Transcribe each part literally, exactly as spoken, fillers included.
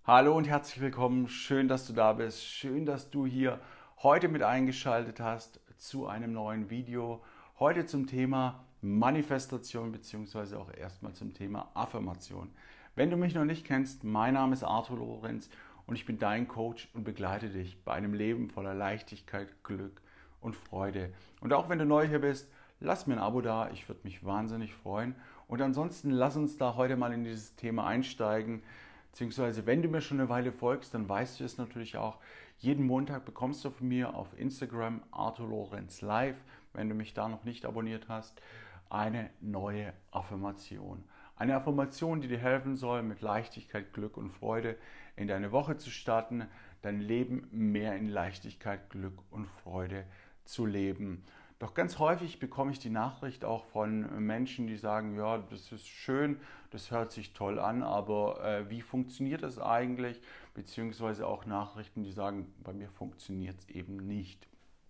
Hallo und herzlich willkommen. Schön, dass du da bist. Schön, dass du hier heute mit eingeschaltet hast zu einem neuen Video. Heute zum Thema Manifestation beziehungsweise auch erstmal zum Thema Affirmation. Wenn du mich noch nicht kennst, mein Name ist Arthur Lorenz und ich bin dein Coach und begleite dich bei einem Leben voller Leichtigkeit, Glück und Freude. Und auch wenn du neu hier bist, lass mir ein Abo da. Ich würde mich wahnsinnig freuen. Und ansonsten lass uns da heute mal in dieses Thema einsteigen. Beziehungsweise, wenn du mir schon eine Weile folgst, dann weißt du es natürlich auch. Jeden Montag bekommst du von mir auf Instagram Arthur Lorenz Live, wenn du mich da noch nicht abonniert hast, eine neue Affirmation. Eine Affirmation, die dir helfen soll, mit Leichtigkeit, Glück und Freude in deine Woche zu starten, dein Leben mehr in Leichtigkeit, Glück und Freude zu leben. Doch ganz häufig bekomme ich die Nachricht auch von Menschen, die sagen, ja, das ist schön, das hört sich toll an, aber äh, wie funktioniert das eigentlich? Beziehungsweise auch Nachrichten, die sagen, bei mir funktioniert es eben nicht.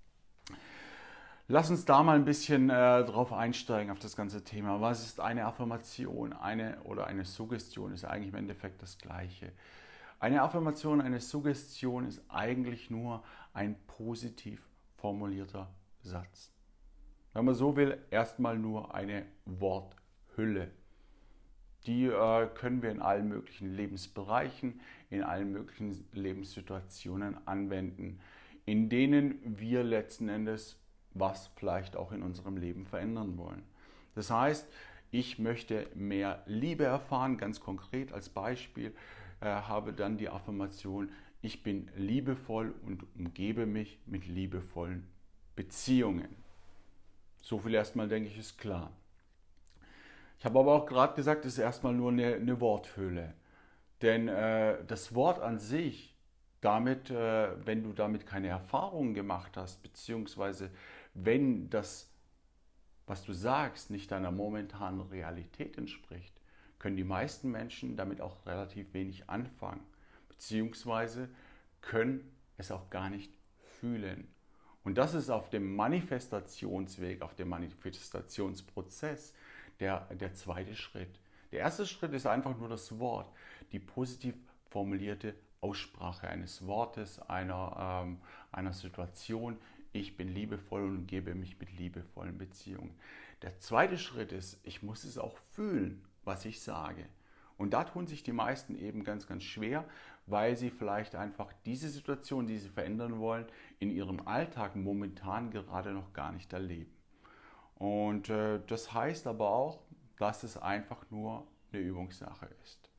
Lass uns da mal ein bisschen äh, drauf einsteigen, auf das ganze Thema. Was ist eine Affirmation? Eine oder eine Suggestion ist eigentlich im Endeffekt das Gleiche. Eine Affirmation, eine Suggestion ist eigentlich nur ein positiv formulierter Satz. Wenn man so will, erstmal nur eine Worthülle. Die äh, können wir in allen möglichen Lebensbereichen, in allen möglichen Lebenssituationen anwenden, in denen wir letzten Endes was vielleicht auch in unserem Leben verändern wollen. Das heißt, ich möchte mehr Liebe erfahren, ganz konkret als Beispiel, äh, habe dann die Affirmation, ich bin liebevoll und umgebe mich mit liebevollen Beziehungen. So viel erstmal, denke ich, ist klar. Ich habe aber auch gerade gesagt, es ist erstmal nur eine, eine Worthülle. Denn äh, das Wort an sich, damit, äh, wenn du damit keine Erfahrungen gemacht hast, beziehungsweise wenn das, was du sagst, nicht deiner momentanen Realität entspricht, können die meisten Menschen damit auch relativ wenig anfangen, beziehungsweise können es auch gar nicht fühlen. Und das ist auf dem Manifestationsweg, auf dem Manifestationsprozess der, der zweite Schritt. Der erste Schritt ist einfach nur das Wort, die positiv formulierte Aussprache eines Wortes, einer, ähm, einer Situation. Ich bin liebevoll und umgebe mich mit liebevollen Beziehungen. Der zweite Schritt ist, ich muss es auch fühlen, was ich sage. Und da tun sich die meisten eben ganz, ganz schwer, weil sie vielleicht einfach diese Situation, die sie verändern wollen, in ihrem Alltag momentan gerade noch gar nicht erleben. Und äh, das heißt aber auch, dass es einfach nur eine Übungssache ist.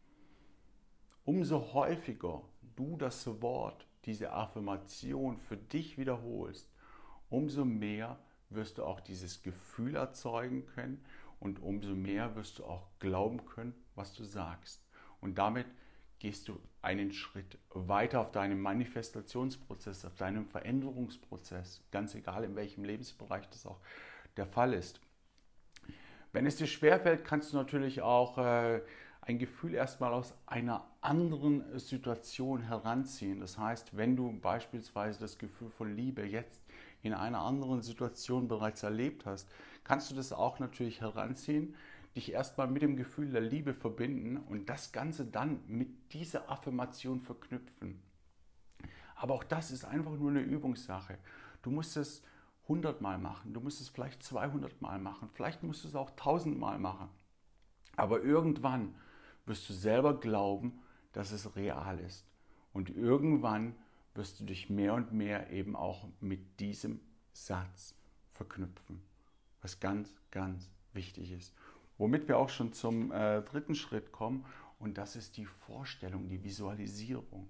Umso häufiger du das Wort, diese Affirmation für dich wiederholst, umso mehr wirst du auch dieses Gefühl erzeugen können und umso mehr wirst du auch glauben können, was du sagst. Und damit gehst du einen Schritt weiter auf deinem Manifestationsprozess, auf deinem Veränderungsprozess, ganz egal in welchem Lebensbereich das auch der Fall ist. Wenn es dir schwerfällt, kannst du natürlich auch äh, ein Gefühl erstmal aus einer anderen Situation heranziehen. Das heißt, wenn du beispielsweise das Gefühl von Liebe jetzt in einer anderen Situation bereits erlebt hast, kannst du das auch natürlich heranziehen, dich erstmal mit dem Gefühl der Liebe verbinden und das Ganze dann mit dieser Affirmation verknüpfen. Aber auch das ist einfach nur eine Übungssache. Du musst es hundert Mal machen, du musst es vielleicht zweihundert Mal machen, vielleicht musst du es auch tausend Mal machen. Aber irgendwann wirst du selber glauben, dass es real ist. Und irgendwann wirst du dich mehr und mehr eben auch mit diesem Satz verknüpfen. Was ganz, ganz wichtig ist. Womit wir auch schon zum äh, dritten Schritt kommen, und das ist die Vorstellung, die Visualisierung.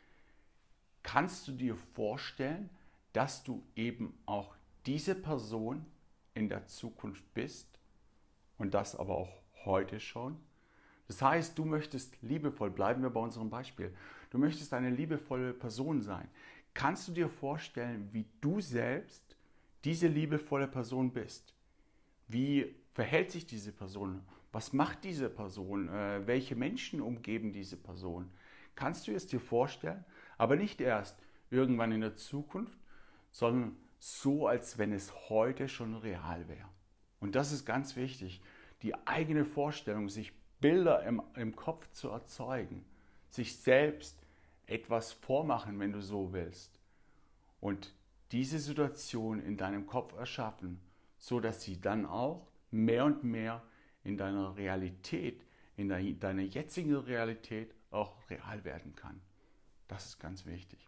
Kannst du dir vorstellen, dass du eben auch diese Person in der Zukunft bist und das aber auch heute schon? Das heißt, du möchtest liebevoll, bleiben wir bei unserem Beispiel, du möchtest eine liebevolle Person sein. Kannst du dir vorstellen, wie du selbst diese liebevolle Person bist? Wie verhält sich diese Person? Was macht diese Person? Äh, welche Menschen umgeben diese Person? Kannst du es dir vorstellen? Aber nicht erst irgendwann in der Zukunft, sondern so, als wenn es heute schon real wäre. Und das ist ganz wichtig, die eigene Vorstellung, sich Bilder im, im Kopf zu erzeugen, sich selbst etwas vormachen, wenn du so willst. Und diese Situation in deinem Kopf erschaffen, so dass sie dann auch mehr und mehr in deiner Realität, in deiner jetzigen Realität auch real werden kann. Das ist ganz wichtig.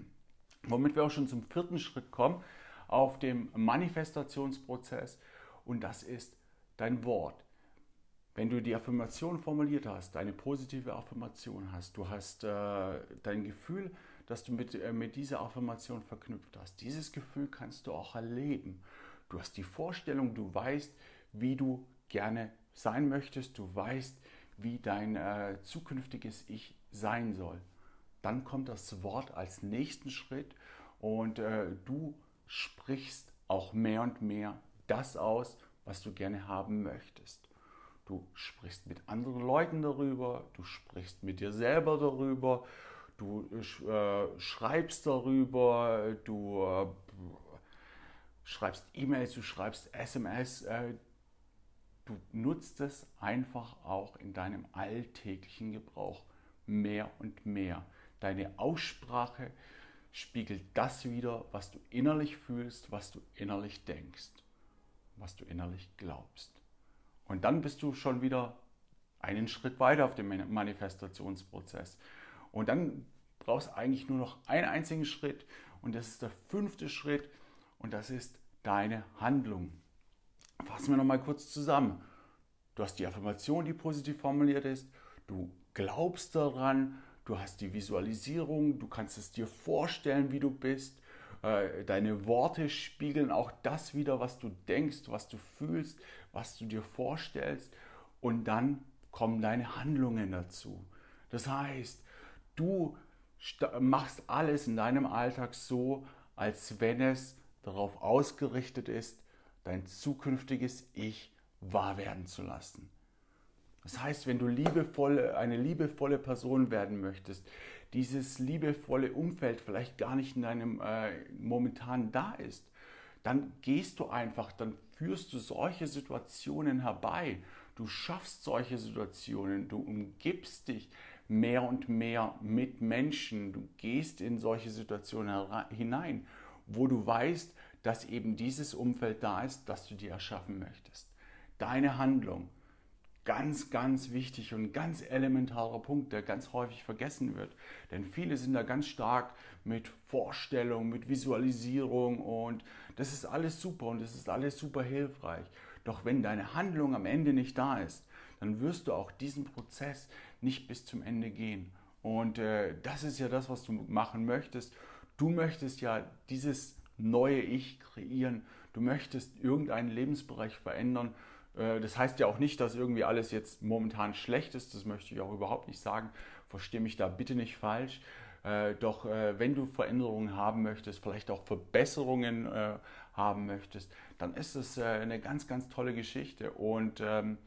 Womit wir auch schon zum vierten Schritt kommen, auf dem Manifestationsprozess, und das ist dein Wort. Wenn du die Affirmation formuliert hast, eine positive Affirmation hast, du hast äh, dein Gefühl, das du mit, äh, mit dieser Affirmation verknüpft hast, dieses Gefühl kannst du auch erleben. Du hast die Vorstellung, du weißt, wie du gerne sein möchtest, du weißt, wie dein äh, zukünftiges Ich sein soll. Dann kommt das Wort als nächsten Schritt und äh, du sprichst auch mehr und mehr das aus, was du gerne haben möchtest. Du sprichst mit anderen Leuten darüber, du sprichst mit dir selber darüber, du äh, schreibst darüber, du äh, schreibst E-Mails, du schreibst S M S, äh, du nutzt es einfach auch in deinem alltäglichen Gebrauch mehr und mehr. Deine Aussprache spiegelt das wider, was du innerlich fühlst, was du innerlich denkst, was du innerlich glaubst. Und dann bist du schon wieder einen Schritt weiter auf dem Manifestationsprozess. Und dann brauchst du eigentlich nur noch einen einzigen Schritt, und das ist der fünfte Schritt, und das ist deine Handlung. Fassen wir nochmal kurz zusammen. Du hast die Affirmation, die positiv formuliert ist, du glaubst daran, du hast die Visualisierung, du kannst es dir vorstellen, wie du bist. Deine Worte spiegeln auch das wider, was du denkst, was du fühlst, was du dir vorstellst. Und dann kommen deine Handlungen dazu. Das heißt, du machst alles in deinem Alltag so, als wenn es darauf ausgerichtet ist, dein zukünftiges Ich wahr werden zu lassen. Das heißt, wenn du liebevolle, eine liebevolle Person werden möchtest, dieses liebevolle Umfeld vielleicht gar nicht in deinem äh, momentan da ist, dann gehst du einfach, dann führst du solche Situationen herbei. Du schaffst solche Situationen, du umgibst dich mehr und mehr mit Menschen, du gehst in solche Situationen hinein, wo du weißt, dass eben dieses Umfeld da ist, das du dir erschaffen möchtest. Deine Handlung. Ganz, ganz wichtig und ganz elementarer Punkt, der ganz häufig vergessen wird. Denn viele sind da ganz stark mit Vorstellung, mit Visualisierung, und das ist alles super und das ist alles super hilfreich. Doch wenn deine Handlung am Ende nicht da ist, dann wirst du auch diesen Prozess nicht bis zum Ende gehen. Und äh, das ist ja das, was du machen möchtest. Du möchtest ja dieses neue Ich kreieren. Du möchtest irgendeinen Lebensbereich verändern. Das heißt ja auch nicht, dass irgendwie alles jetzt momentan schlecht ist, das möchte ich auch überhaupt nicht sagen, verstehe mich da bitte nicht falsch. Doch wenn du Veränderungen haben möchtest, vielleicht auch Verbesserungen haben möchtest, dann ist es eine ganz, ganz tolle Geschichte. Und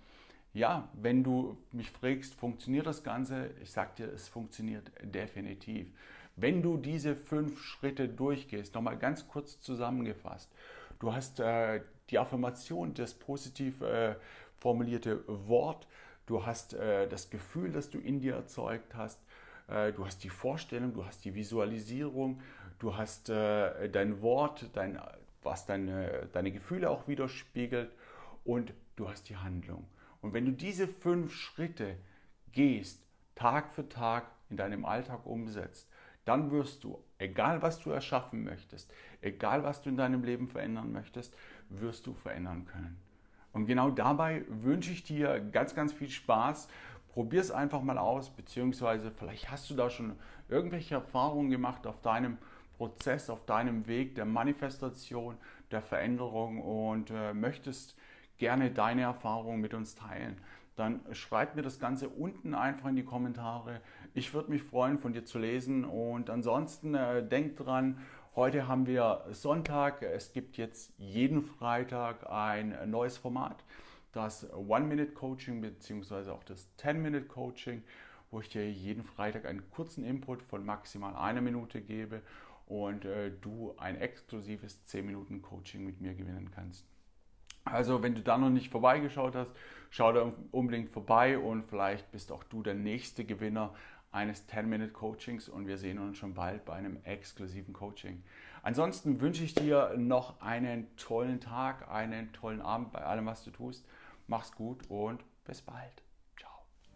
ja, wenn du mich fragst, funktioniert das Ganze? Ich sage dir, es funktioniert definitiv. Wenn du diese fünf Schritte durchgehst, nochmal ganz kurz zusammengefasst, du hast äh, die Affirmation, das positiv äh, formulierte Wort, du hast äh, das Gefühl, das du in dir erzeugt hast, äh, du hast die Vorstellung, du hast die Visualisierung, du hast äh, dein Wort, dein, was deine, deine Gefühle auch widerspiegelt, und du hast die Handlung. Und wenn du diese fünf Schritte gehst, Tag für Tag in deinem Alltag umsetzt, dann wirst du, egal was du erschaffen möchtest, egal was du in deinem Leben verändern möchtest, wirst du verändern können. Und genau dabei wünsche ich dir ganz, ganz viel Spaß. Probier es einfach mal aus, beziehungsweise vielleicht hast du da schon irgendwelche Erfahrungen gemacht auf deinem Prozess, auf deinem Weg der Manifestation, der Veränderung, und äh, möchtest gerne deine Erfahrungen mit uns teilen. Dann schreib mir das Ganze unten einfach in die Kommentare. Ich würde mich freuen, von dir zu lesen. Und ansonsten äh, denk dran, heute haben wir Sonntag. Es gibt jetzt jeden Freitag ein neues Format, das One-Minute-Coaching bzw. auch das Ten-Minute-Coaching, wo ich dir jeden Freitag einen kurzen Input von maximal einer Minute gebe und äh, du ein exklusives zehn Minuten Coaching mit mir gewinnen kannst. Also wenn du da noch nicht vorbeigeschaut hast, schau da unbedingt vorbei, und vielleicht bist auch du der nächste Gewinner eines zehn-Minute-Coachings und wir sehen uns schon bald bei einem exklusiven Coaching. Ansonsten wünsche ich dir noch einen tollen Tag, einen tollen Abend bei allem, was du tust. Mach's gut und bis bald. Ciao.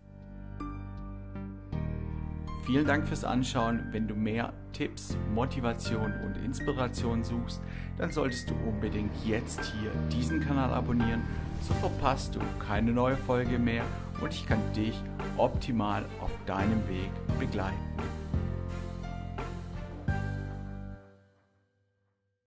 Vielen Dank fürs Anschauen. Wenn du mehr Tipps, Motivation und Inspiration suchst, dann solltest du unbedingt jetzt hier diesen Kanal abonnieren. So verpasst du keine neue Folge mehr und ich kann dich optimal auf deinem Weg begleiten.